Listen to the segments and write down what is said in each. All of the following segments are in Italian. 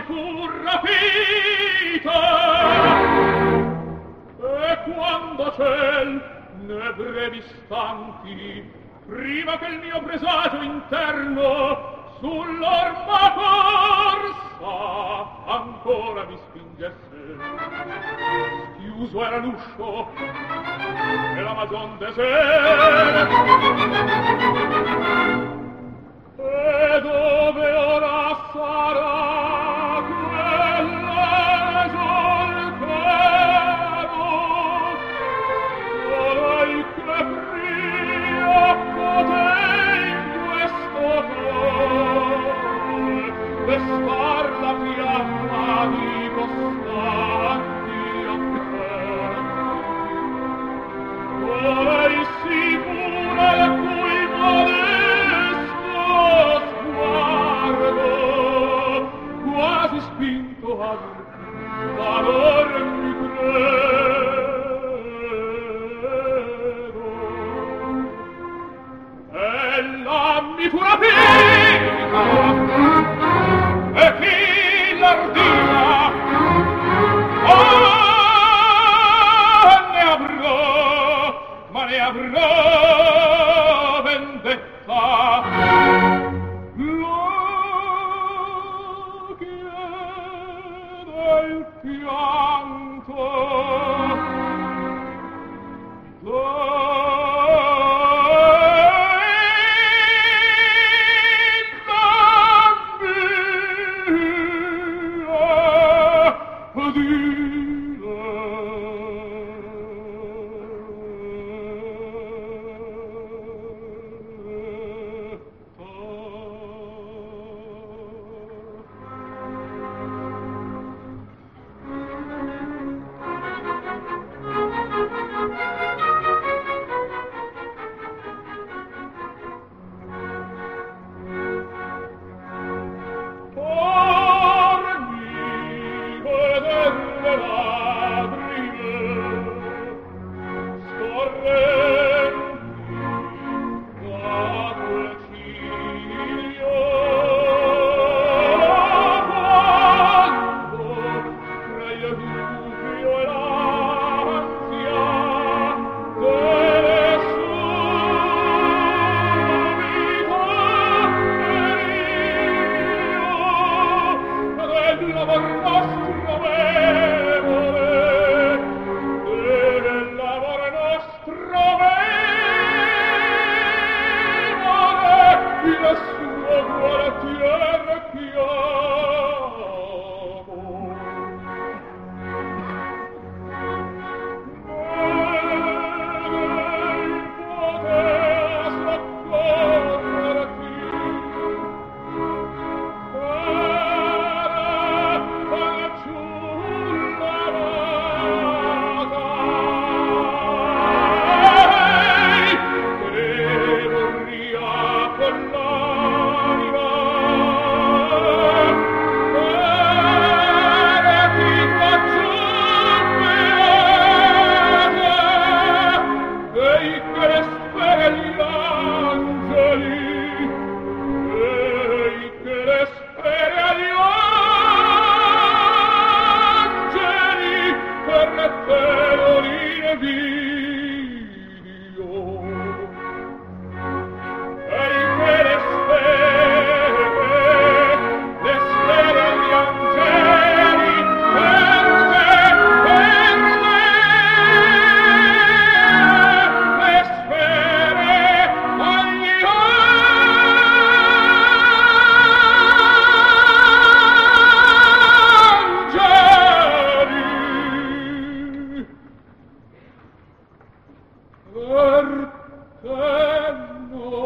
fu rapita e quando ciel ne brevi istanti prima che il mio presagio interno sull'orma corsa ancora mi spingesse chiuso era l'uscio e la magion desera e dove ora sarà quella soltero vorrei che pria potei in questo cuore destar la fiamma di costanti affetti vorrei sicura il cui modesto sguardo quasi spinto al valor mi credo ella mi fu rapita e chi l'ardina ne avrò ma ne avrò vendetta lo chiede il pianto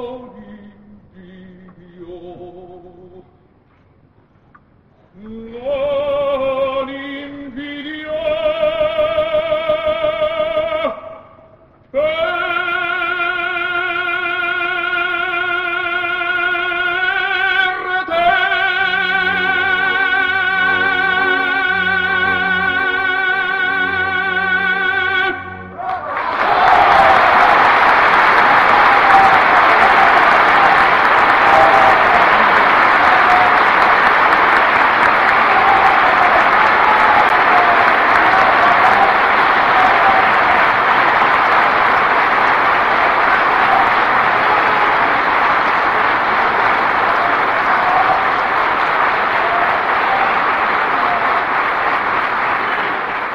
No